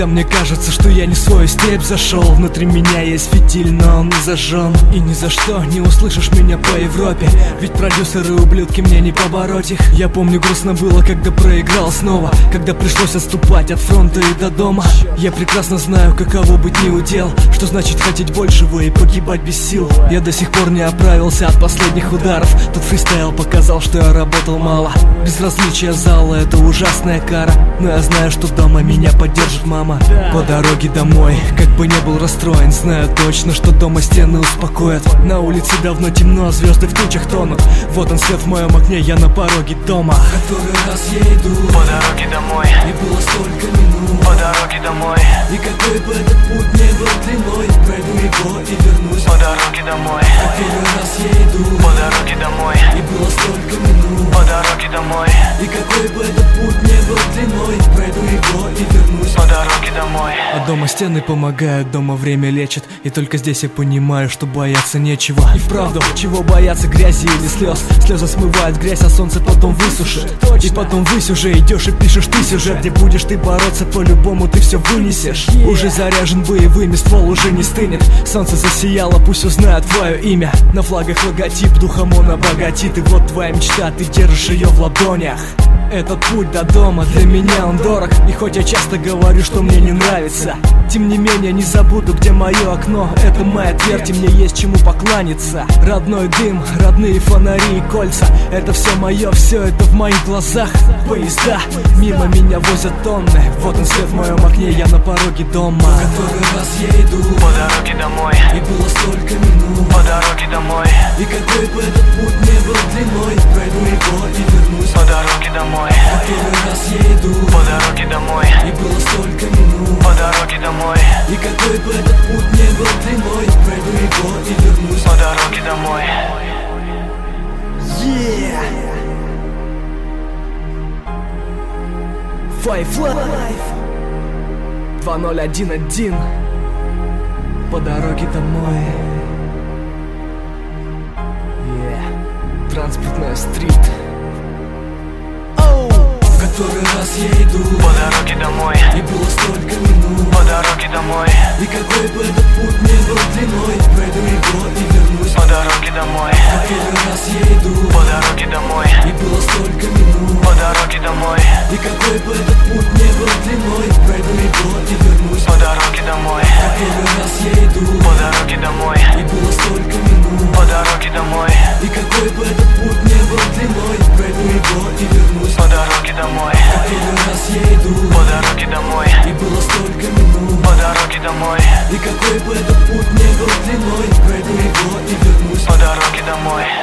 Иногда мне кажется, что я не в свою степь зашел. Внутри меня есть фитиль, но он не зажжен. И ни за что не услышишь меня по Европе, ведь продюсеры ублюдки, мне не побороть их. Я помню, грустно было, когда проиграл снова, когда пришлось отступать от фронта и до дома. Я прекрасно знаю, каково быть неудел, что значит хотеть большего и погибать без сил. Я до сих пор не оправился от последних ударов. Тот фристайл показал, что я работал мало. Безразличие зала — это ужасная кара, но я знаю, что дома меня поддержит мама. По дороге домой, как бы не был расстроен, знаю точно, что дома стены успокоят. На улице давно темно, звезды в тучах тонут. Вот он свет в моем окне, я на пороге дома. Который раз я иду по дороге домой, и было столько минут по дороге домой, и какой бы этот путь не был длиной, пройду его и вернусь по дороге домой. Который раз я иду по дороге домой, и было столько минут по дороге домой, и какой бы этот путь не был длиной, пройду его и вернусь по дороге домой. А дома стены помогают, дома время лечит. И только здесь я понимаю, что бояться нечего. И вправду, чего бояться, грязи или слез? Слезы смывают грязь, а солнце потом высушит. И потом высь уже идешь и пишешь ты сюжет, где будешь ты бороться, по-любому ты все вынесешь. Уже заряжен боевыми, ствол уже не стынет. Солнце засияло, пусть узнают твое имя. На флагах логотип, духом он обогатит. И вот твоя мечта, ты держишь ее в ладонях. Этот путь до дома для меня он дорог. И хоть я часто говорю, что мне не нравится, тем не менее не забуду, где мое окно. Это моя твердь, и мне есть чему покланяться. Родной дым, родные фонари и кольца, это все мое, все это в моих глазах. Поезда мимо меня возят тонны. Вот он свет в моем окне, я на пороге дома. Который раз я иду по дороге домой, и было столько минут по дороге домой, и какой бы этот путь не был длиной, пройду его и вернусь по дороге домой. Который раз я иду по дороге домой, и было столько минут по дороге домой, и какой бы этот путь не был длиной, пройду его и вернусь по дороге домой. Five Life 2011 по дороге домой. Транспортная стрит. Который раз я иду по дороге домой, и было столько минут по дороге домой, и какой бы этот путь не был длиной, пройду его и вернусь по дороге домой. Который раз я иду по дороге домой, и было столько минут по дороге домой, и какой бы этот путь не был длиной, пройду его и вернусь по дороге домой. Который раз я иду по дороге домой, и было столько минут по дороге домой, и какой бы этот путь не был длиной, пройду его и вернусь по дороге домой. Который раз я иду по дороге домой, и было столько минут по дороге домой, и какой бы этот путь не был длиной, пройду его и вернусь по дороге домой.